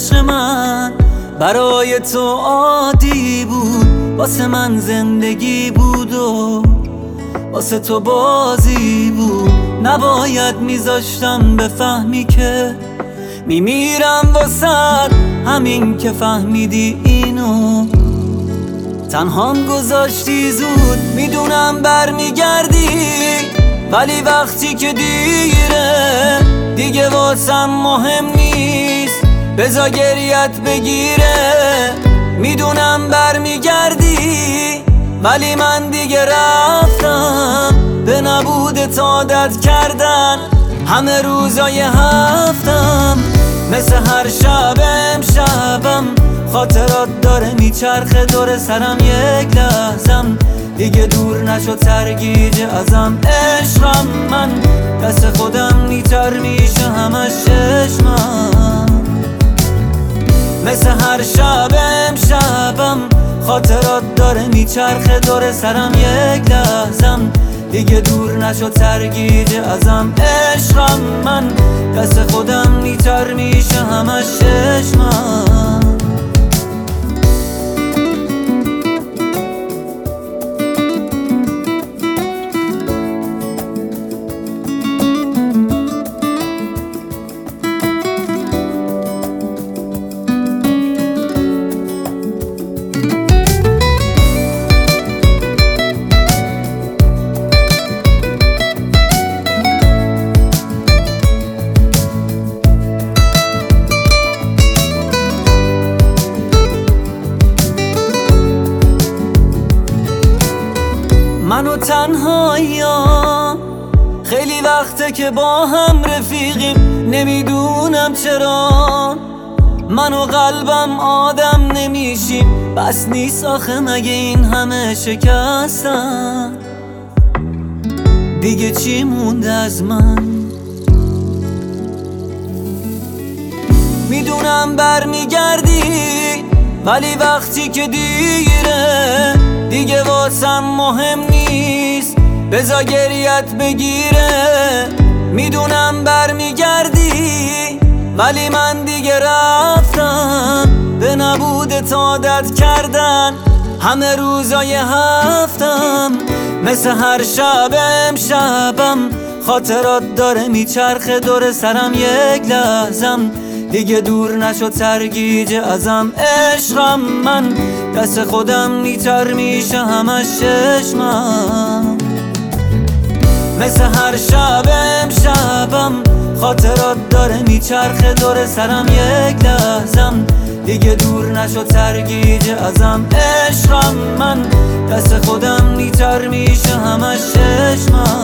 عشق من برای تو عادی بود، واسه من زندگی بود و واسه تو بازی بود. نباید میذاشتم بفهمی که میمیرم واسه همین که فهمیدی اینو. تنهام گذاشتی زود، میدونم برمیگردی، ولی وقتی که دیره دیگه واسم مهم نیست. بذار گریت بگیره، میدونم برمیگردی، ولی من دیگه رفتم. به نبودت عادت کردن همه روزای هفتم. مثل هر شب امشبم خاطرات داره میچرخه دور سرم، یک لحظم دیگه دور نشد سرگیج ازم. عشقم من دست خودم نیتر میشه همش چشمم. مثل هر شب امشبم خاطرات داره میچرخه دور سرم، یک لحظم دیگه دور نشد سرگیج ازم. عشقم من دست خودم نیتر میشه همش چشمم. من و تنهاییم خیلی وقته که با هم رفیقیم، نمیدونم چرا من و قلبم آدم نمیشیم. بس نیست آخه مگه این همه شکستم، دیگه چی مونده از من؟ میدونم برمیگردی، ولی وقتی که دیره دیگه واسم مهم نیست. بذار گریت بگیره، میدونم برمیگردی، ولی من دیگه رفتم. به نبودت عادت کردن همه روزای هفتم. مثل هر شب امشبم خاطرات داره میچرخه دور سرم، یک لحظم دیگه دور نشد سرگیج ازم. عشقم من دست خودم نیتر میشه همش چشمم. مثل هر شب امشبم خاطرات داره میچرخه دور سرم، یک لحظم دیگه دور نشد سرگیج ازم. عشقم من دست خودم نیتر میشه همش چشمم.